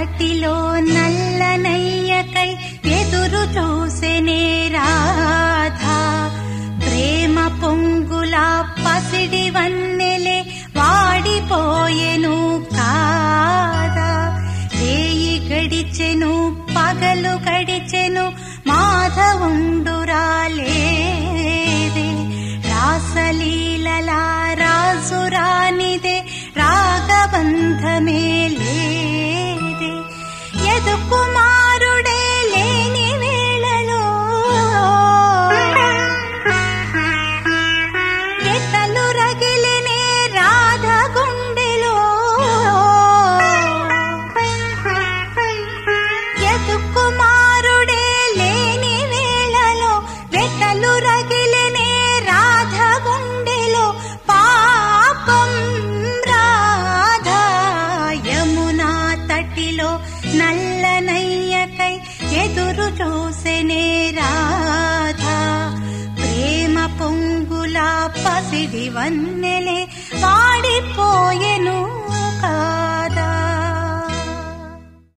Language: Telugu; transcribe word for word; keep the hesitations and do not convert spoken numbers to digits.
తటిలో నల్లనయ్యకై ఎదురు చూసెనే రాధా. ప్రేమ పొంగుల పసిడి వన్నెలే వాడిపోయెను కాదా. రేయి గడిచెను పగలు గడిచెను మాధవుండురాలేదే. రాసలీలలా రాజురానిదే రాగబంధమే లేదే. యదు కుమారుడే లేని వేళలో ఎతలు రగిలినే రాధ గుండెలో. యదు కుమారుడే లేని వేళలో వెతలు రగిలినే రాధ గుండెలో. పాపం రాధా యమునా తటిలో నల్లనయ్యకై ఎదురు చూసెనే రాధా. ప్రేమ పొంగుల పసిడి వన్నెలే